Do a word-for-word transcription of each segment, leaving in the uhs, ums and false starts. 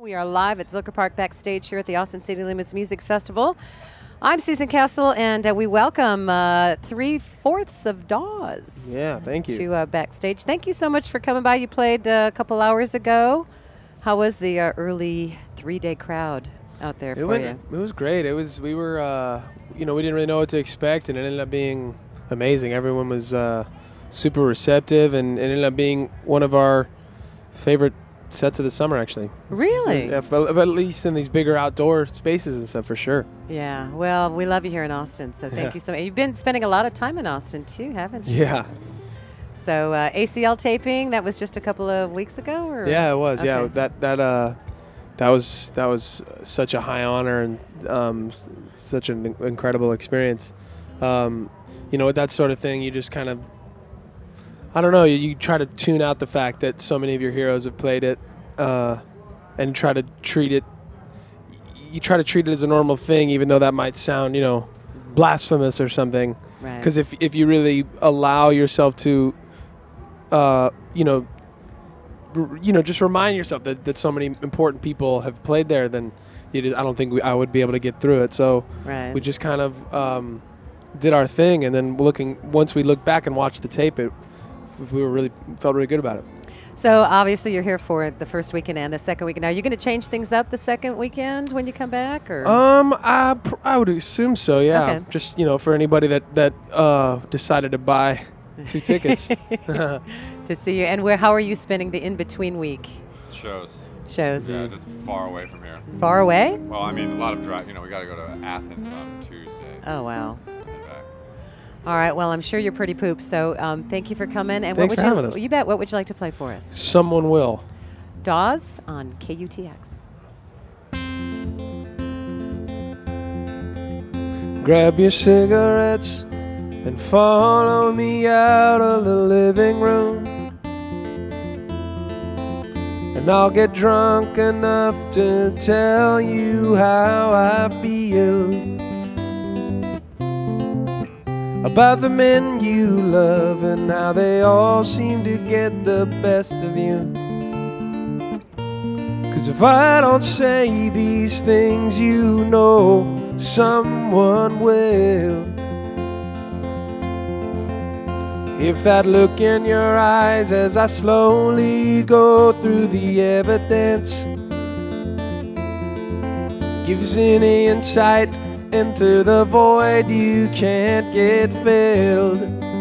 We are live at Zilker Park backstage here at the Austin City Limits Music Festival. I'm Susan Castle, and uh, we welcome uh, three-fourths of Dawes. Yeah, thank you. To uh, backstage. Thank you so much for coming by. You played uh, a couple hours ago. How was the uh, early three-day crowd out there it for went, you? It was great. It was. We were. Uh, you know, we didn't really know what to expect, and it ended up being amazing. Everyone was uh, super receptive, and it ended up being one of our favorite sets of the summer, actually. Really? Yeah, for, at least in these bigger outdoor spaces and stuff, for sure. Yeah. Well, we love you here in Austin, so thank Yeah. you so much. You've been spending a lot of time in Austin, too, haven't you? Yeah. So uh, A C L taping, that was just a couple of weeks ago? Or? Yeah, it was. Okay. Yeah, that that uh, that was that was such a high honor and um, s- such an in- incredible experience. Um, you know, with that sort of thing, you just kind of, I don't know, you, you try to tune out the fact that so many of your heroes have played it, uh, and try to treat it. You try to treat it as a normal thing, even though that might sound, you know, blasphemous or something. Right. Because if if you really allow yourself to, uh, you know, r- you know, just remind yourself that, that so many important people have played there, then you just, I don't think we, I would be able to get through it. So Right. we just kind of um, did our thing, and then looking once we looked back and watched the tape, it we were really felt really good about it. So obviously you're here for the first weekend and the second weekend. Now, are you going to change things up the second weekend when you come back, or? Um, I pr- I would assume so. Yeah. Okay. Just you know, for anybody that that uh, decided to buy two tickets. To see you. And where? How are you spending the in-between week Shows. shows? Yeah, just far away from here. Far away? Well, I mean, a lot of drive. You know, we got to go to Athens on Tuesday Oh, wow. and back. All right. Well, I'm sure you're pretty pooped. So um, thank you for coming. And Thanks what would for you, having us. You bet. What would you like to play for us? Someone will. Dawes on K U T X. Grab your cigarettes and follow me out of the living room. And I'll get drunk enough to tell you how I feel about the men you love and how they all seem to get the best of you. 'Cause if I don't say these things, you know someone will. If that look in your eyes as I slowly go through the evidence gives any insight into the void you can't get filled,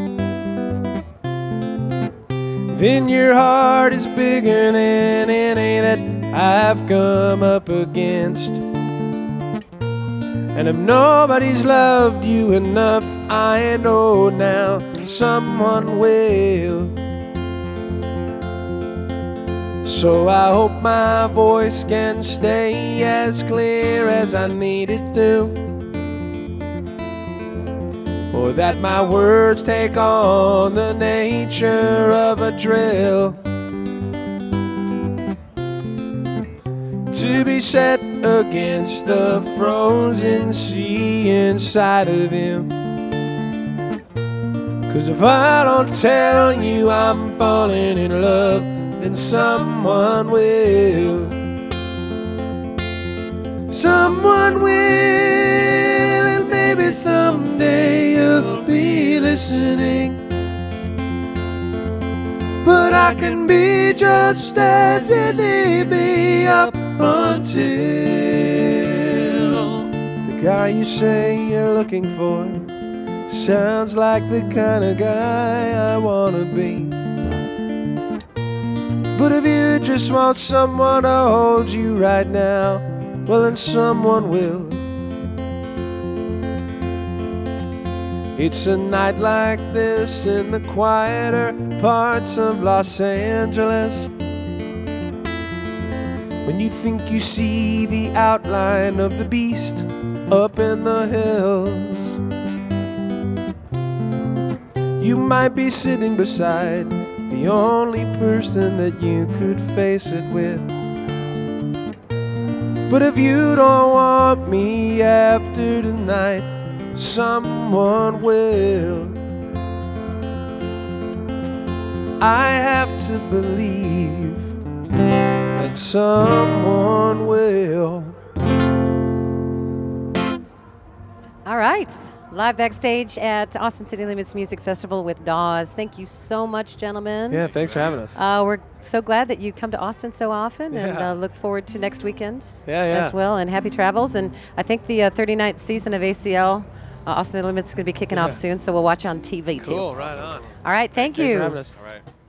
then your heart is bigger than any that I've come up against. And if nobody's loved you enough, I know now someone will. So I hope my voice can stay as clear as I need it to, or that my words take on the nature of a drill, to be set against the frozen sea inside of him. 'Cause if I don't tell you I'm falling in love, then someone will. Someone will, and maybe someday you'll be listening. But I can be just as you need me up until the guy you say you're looking for sounds like the kind of guy I wanna be. But if you just want someone to hold you right now, well then someone will. It's a night like this in the quieter parts of Los Angeles, when you think you see the outline of the beast up in the hills. You might be sitting beside the only person that you could face it with. But if you don't want me after tonight, someone will. I have to believe that someone will. All right. Live backstage at Austin City Limits Music Festival with Dawes. Thank you so much, gentlemen. Yeah, thanks for having us. Uh, we're so glad that you come to Austin so often, and Yeah. uh, look forward to next weekend Yeah, yeah. as well. And happy travels. And I think the uh, thirty-ninth season of A C L, uh, Austin City Limits, is going to be kicking Yeah. off soon, so we'll watch you on T V too. Cool, right on. All right, thank Thanks you. for having us. All right.